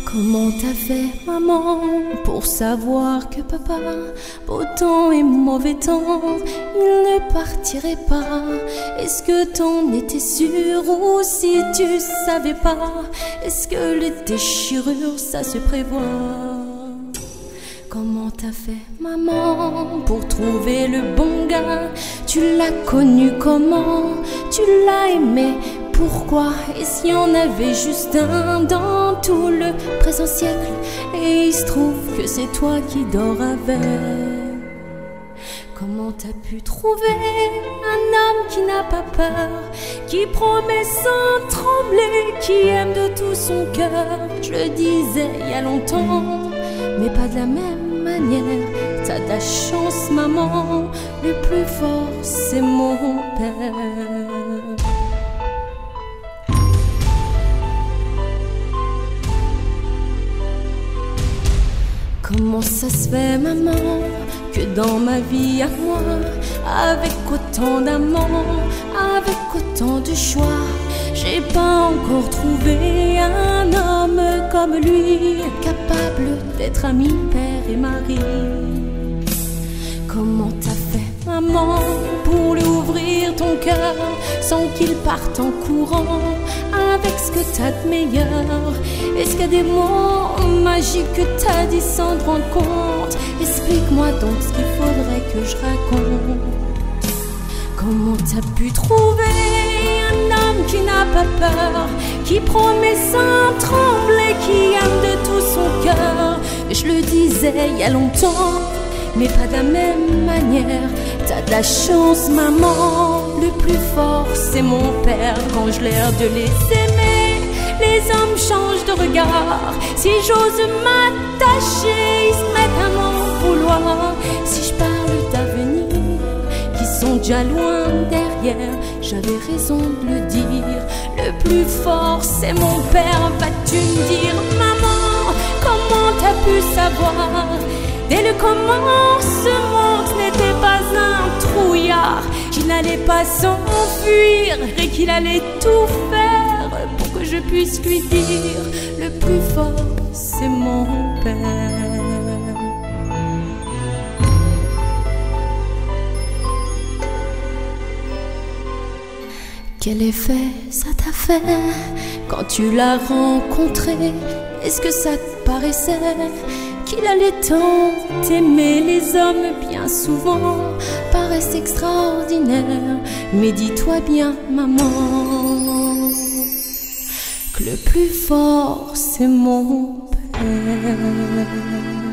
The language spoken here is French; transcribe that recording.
Comment t'as fait, maman, pour savoir que papa, beau temps et mauvais temps, il ne partirait pas? Est-ce que t'en étais sûre ou si tu savais pas? Est-ce que les déchirures, ça se prévoit? Comment t'as fait, maman, pour trouver le bon gars? Tu l'as connu comment? Tu l'as aimé pourquoi? Et s'il y en avait juste un dans tout le présent siècle? Et il se trouve que c'est toi qui dors avec. Comment t'as pu trouver un homme qui n'a pas peur, qui promet sans trembler, qui aime de tout son cœur? Je le disais il y a longtemps, mais pas de la même manière. T'as de la chance, maman, le plus fort c'est mon père. Comment ça se fait, maman, que dans ma vie à moi, avec autant d'amants, avec autant de choix, j'ai pas encore trouvé un homme comme lui, capable d'être ami, père et mari? Comment t'as fait, maman, pour lui ouvrir ton cœur sans qu'il parte en courant avec ce que t'as de meilleur? Est-ce qu'il y a des mots magiques que t'as dit sans te rendre compte? Explique-moi donc ce qu'il faudrait que je raconte. Comment t'as pu trouver un homme qui n'a pas peur, qui promet sans trembler, qui aime de tout son cœur? Je le disais il y a longtemps, mais pas de la même manière. T'as de la chance, maman, le plus fort c'est mon père. Quand je l'air de les aimer, les hommes changent de regard. Si j'ose m'attacher, ils se mettent à m'en vouloir. Si je parle d'avenir, qui sont déjà loin derrière, j'avais raison de le dire. Le plus fort c'est mon père. Vas-tu me dire, maman, comment t'as pu savoir? Dès le commencement, ce n'était pas un trouillard, qu'il n'allait pas s'enfuir et qu'il allait tout faire pour que je puisse lui dire, le plus fort c'est mon père. Quel effet ça t'a fait quand tu l'as rencontré? Est-ce que ça te paraissait qu'il allait tant t'aimer? Les hommes bien souvent paraissent extraordinaires, mais dis-toi bien, maman, que le plus fort c'est mon père.